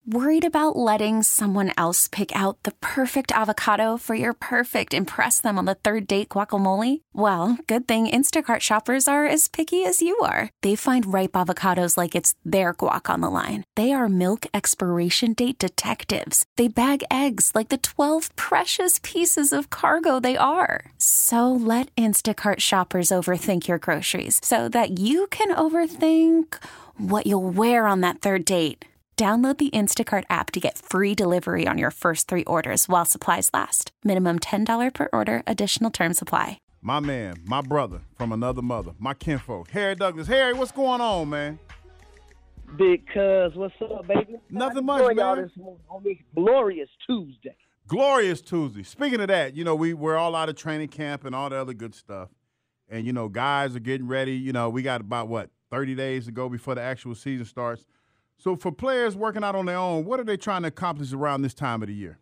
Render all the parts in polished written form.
Worried about letting someone else pick out the perfect avocado for your perfect impress them on the third date guacamole? Well, good thing Instacart shoppers are as picky as you are. They find ripe avocados like it's their guac on the line. They are milk expiration date detectives. They bag eggs like the 12 precious pieces of cargo they are. So let Instacart shoppers overthink your groceries so that you can overthink what you'll wear on that third date. Download the Instacart app to get free delivery on your first 3 orders while supplies last. Minimum $10 per order. Additional terms apply. My man, my brother from another mother, my kinfolk, Harry Douglas. Harry, what's going on, man? Big cuz, what's up, baby? Nothing much, man. On this glorious Tuesday. Glorious Tuesday. Speaking of that, we're all out of training camp and all the other good stuff. And, guys are getting ready. We got about, 30 days to go before the actual season starts. So for players working out on their own, what are they trying to accomplish around this time of the year?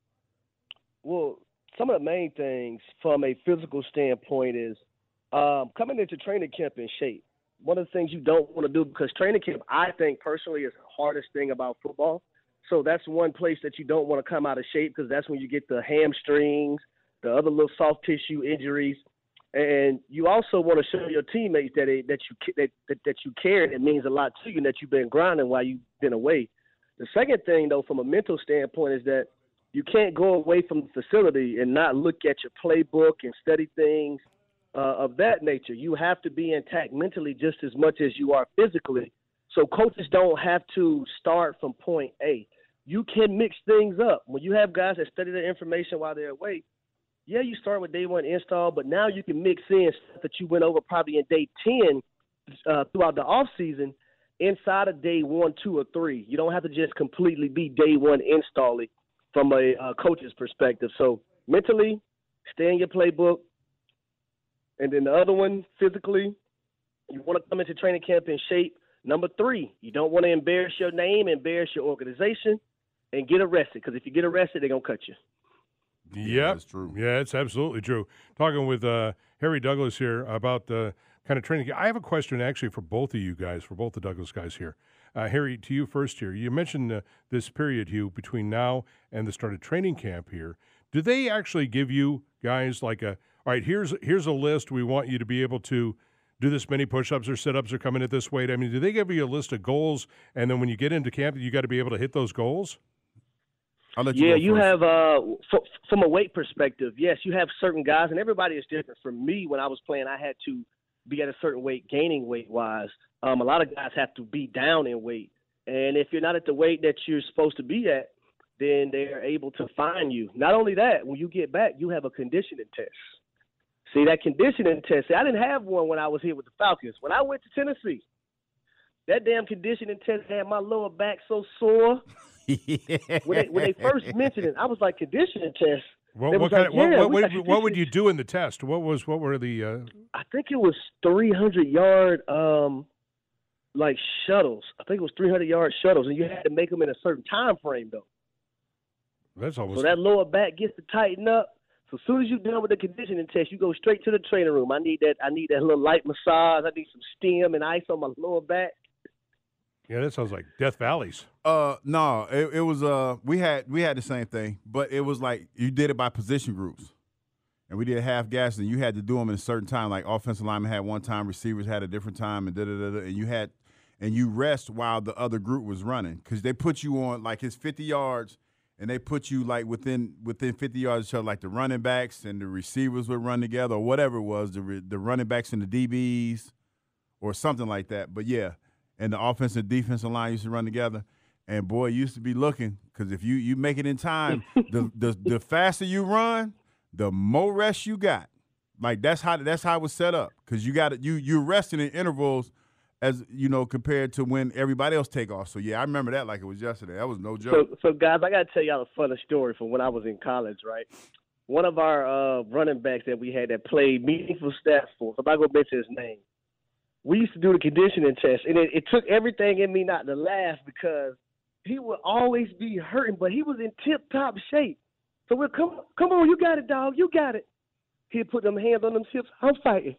Well, some of the main things from a physical standpoint is coming into training camp in shape. One of the things you don't want to do, because training camp, I think personally, is the hardest thing about football. So that's one place that you don't want to come out of shape, because that's when you get the hamstrings, the other little soft tissue injuries. And you also want to show your teammates that you care, and it means a lot to you, and that you've been grinding while you've been away. The second thing, though, from a mental standpoint, is that you can't go away from the facility and not look at your playbook and study things of that nature. You have to be intact mentally just as much as you are physically. So coaches don't have to start from point A. You can mix things up. When you have guys that study the information while they're away, yeah, you start with day one install, but now you can mix in stuff that you went over probably in day 10 throughout the offseason inside of day 1, 2, or 3. You don't have to just completely be day one installing from a coach's perspective. So mentally, stay in your playbook. And then the other one, physically, you want to come into training camp in shape. Number 3, you don't want to embarrass your name, embarrass your organization, and get arrested, because if you get arrested, they're going to cut you. Yeah, that's true. Yeah, it's absolutely true. Talking with Harry Douglas here about the kind of training. I have a question actually for both of you guys, for both the Douglas guys here. Harry, to you first here. You mentioned this period, Hugh, between now and the start of training camp here. Do they actually give you guys like all right, here's a list. We want you to be able to do this many push-ups or sit-ups or come in at this weight? I mean, do they give you a list of goals, and then when you get into camp, you got to be able to hit those goals? You have from a weight perspective, yes, you have certain guys, and everybody is different. For me, when I was playing, I had to be at a certain weight, gaining weight-wise. A lot of guys have to be down in weight. And if you're not at the weight that you're supposed to be at, then they're able to fine you. Not only that, when you get back, you have a conditioning test. See, that conditioning test, I didn't have one when I was here with the Falcons. When I went to Tennessee, that damn conditioning test had my lower back so sore. When they first mentioned it, I was like, conditioning test. What would you do in the test? What were the? I think it was 300-yard like shuttles. I think it was 300-yard shuttles, and you had to make them in a certain time frame though. That's almost. So that lower back gets to tighten up. So as soon as you're done with the conditioning test, you go straight to the training room. I need that little light massage. I need some steam and ice on my lower back. Yeah, that sounds like Death Valleys. No, it was we had the same thing, but it was like you did it by position groups, and we did half gas, and you had to do them in a certain time. Like offensive linemen had one time, receivers had a different time, and and you rest while the other group was running, because they put you on like it's 50 yards, and they put you like within 50 yards of each other, like the running backs and the receivers would run together, or whatever it was, the running backs and the DBs, or something like that. But yeah. And the offensive and defensive line used to run together. And, boy, you used to be looking, because if you make it in time, the faster you run, the more rest you got. Like, that's how it was set up, because you're resting in intervals as, compared to when everybody else take off. So, yeah, I remember that like it was yesterday. That was no joke. So guys, I got to tell y'all a funny story from when I was in college, right? One of our running backs that we had that played meaningful stats for, I'm not going to mention his name. We used to do the conditioning test, and it took everything in me not to laugh, because he would always be hurting, but he was in tip-top shape. So we'll come on, you got it, dog, you got it. He'd put them hands on them hips. I'm fighting.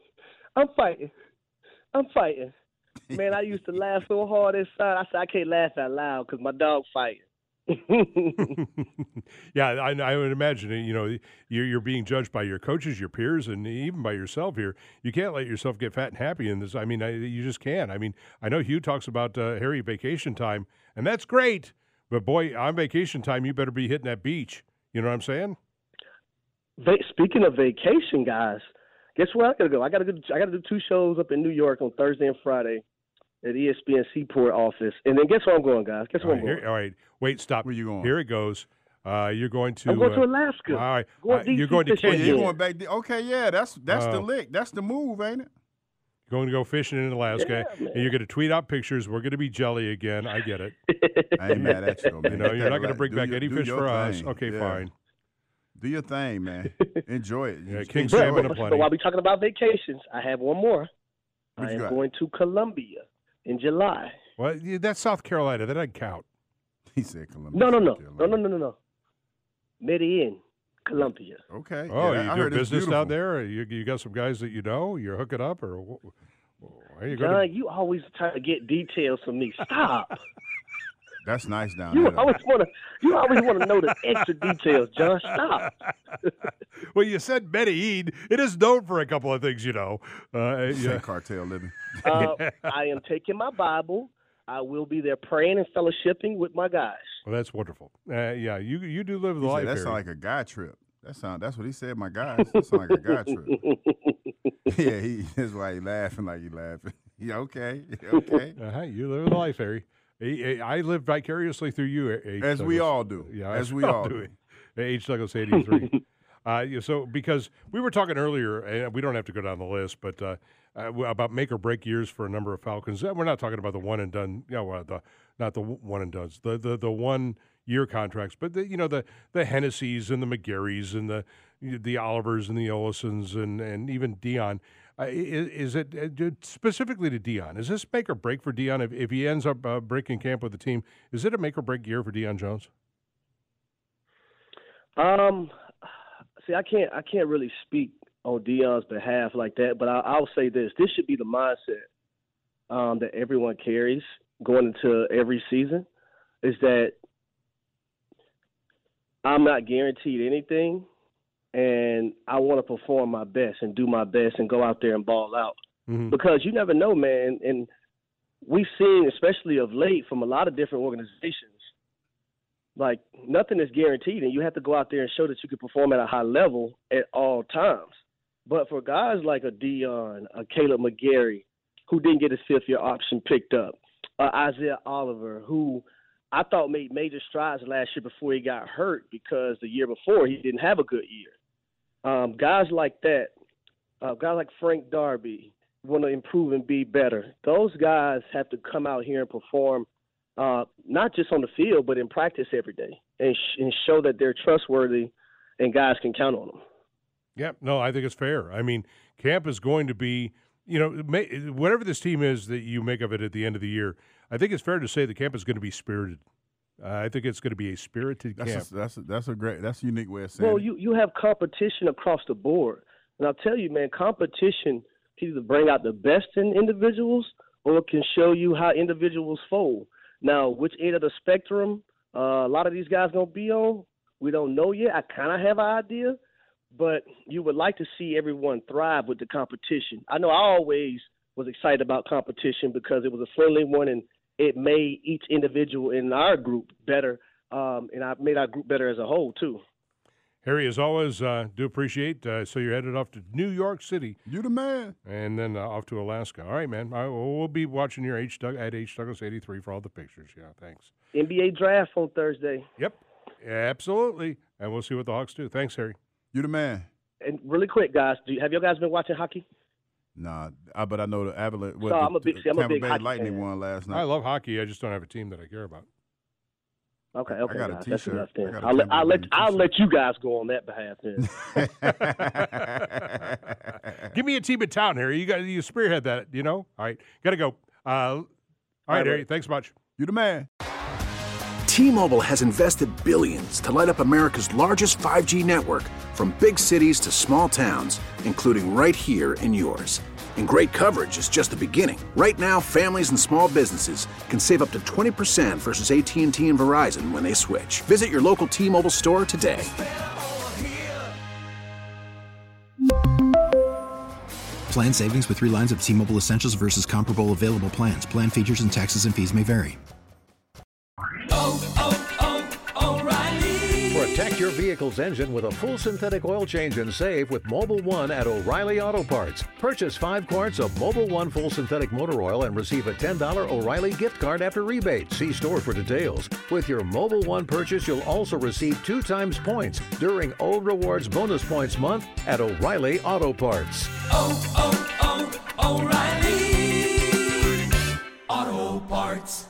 Man, I used to laugh so hard inside. I said, I can't laugh out loud because my dog fighting. Yeah, I would imagine. You know, you're being judged by your coaches, your peers, and even by yourself here. You can't let yourself get fat and happy in this. I mean, you just can't. I mean, I know Hugh talks about Harry vacation time, and that's great. But boy, on vacation time, you better be hitting that beach. You know what I'm saying? Speaking of vacation, guys, guess where I gotta go? I gotta do 2 shows up in New York on Thursday and Friday at ESPN Seaport office, and then guess where I'm going, guys? Guess where I'm going? All right, wait, stop. Where you going? Here it goes. You're going to. I'm going to Alaska. All right, You're going to Kenya. You're going back. Okay, yeah, that's the lick. That's the move, ain't it? Going to go fishing in Alaska, Yeah, and you're going to tweet out pictures. We're going to be jelly again. I get it. I ain't mad at you, though, man. You know, you're not going to bring back any fish for us. thing. Okay, fine. Do your thing, man. Enjoy it. Yeah, king Enjoy salmon it. aplenty. But while we're talking about vacations, I have one more. What I you am got? going to Colombia in July. Well, that's South Carolina. That doesn't count. He said Columbia. No. Medellin, Colombia. Okay. Oh, yeah, you I do heard it's business down beautiful. there? Or you got some guys that you know? You're hooking up, or where you going? John, you always try to get details from me. Stop. That's nice down You there. always want to know the extra details, John. Stop. Well, you said Medellin. It is known for a couple of things, you know. Say cartel living. I am taking my Bible. I will be there praying and fellowshipping with my guys. Well, that's wonderful. Yeah, you do live the He life. said, that Harry. sound like a guy trip. That's what he said. My guys. That sound like a guy trip. Yeah, that's why he laughing like he laughing. Yeah, okay. You live the life, Harry. I live vicariously through you, H. As we Douglas. all do. Yeah, as we all do. H. Douglas 83. So because we were talking earlier, and we don't have to go down the list, but about make or break years for a number of Falcons. We're not talking about the one and done. Not the one and dones. The 1 year contracts, but the Hennessy's and the McGarrys and the Olivers and the Ollisons and even Dion. Is it specifically to Dion? Is this make or break for Dion if he ends up breaking camp with the team? Is it a make or break year for Dion Jones? See, I can't really speak on Dion's behalf like that, but I'll say this: this should be the mindset that everyone carries going into every season. Is that I'm not guaranteed anything, and I want to perform my best and do my best and go out there and ball out. Mm-hmm. Because you never know, man. And we've seen, especially of late, from a lot of different organizations, like nothing is guaranteed, and you have to go out there and show that you can perform at a high level at all times. But for guys like a Dion, a Caleb McGarry, who didn't get his 5th-year option picked up, Isaiah Oliver, who I thought made major strides last year before he got hurt because the year before he didn't have a good year. Guys like that, guys like Frank Darby, want to improve and be better. Those guys have to come out here and perform, not just on the field, but in practice every day and show that they're trustworthy and guys can count on them. Yeah, no, I think it's fair. I mean, camp is going to be, whatever this team is that you make of it at the end of the year, I think it's fair to say the camp is going to be spirited. I think it's going to be a spirited camp. That's a unique way of saying Well, it. you have competition across the board. And I'll tell you, man, competition can either bring out the best in individuals or it can show you how individuals fold. Now, which end of the spectrum a lot of these guys going to be on, we don't know yet. I kind of have an idea, but you would like to see everyone thrive with the competition. I know I always was excited about competition because it was a friendly one and it made each individual in our group better, and I made our group better as a whole too. Harry, as always, do appreciate. So you're headed off to New York City. You the man. And then off to Alaska. All right, man. We'll be watching your at H. Douglas 83 for all the pictures. Yeah, thanks. NBA draft on Thursday. Yep, absolutely. And we'll see what the Hawks do. Thanks, Harry. You the man. And really quick, guys, have you guys been watching hockey? Nah, but I know the Avalanche. So I'm a big hockey Lightning fan. won last night. I love hockey. I just don't have a team that I care about. Okay, I got a guys, that's T-shirt. enough then. I got a I'll let you guys go on that behalf then. Give me a team in town, Harry. You spearhead that, All right, got to go. All right, Harry, thanks much. You the man. T-Mobile has invested billions to light up America's largest 5G network, from big cities to small towns, including right here in yours. And great coverage is just the beginning. Right now, families and small businesses can save up to 20% versus AT&T and Verizon when they switch. Visit your local T-Mobile store today. Plan savings with 3 lines of T-Mobile Essentials versus comparable available plans. Plan features and taxes and fees may vary. Protect your vehicle's engine with a full synthetic oil change and save with Mobil 1 at O'Reilly Auto Parts. Purchase 5 quarts of Mobil 1 full synthetic motor oil and receive a $10 O'Reilly gift card after rebate. See store for details. With your Mobil 1 purchase, you'll also receive 2 times points during O Rewards Bonus Points Month at O'Reilly Auto Parts. O'Reilly Auto Parts.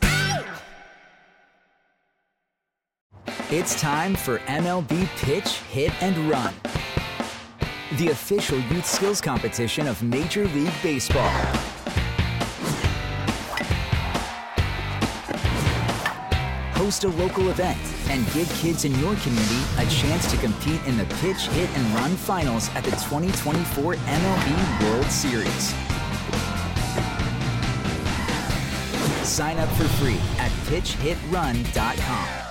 It's time for MLB Pitch, Hit, and Run, the official youth skills competition of Major League Baseball. Host a local event and give kids in your community a chance to compete in the Pitch, Hit, and Run finals at the 2024 MLB World Series. Sign up for free at pitchhitrun.com.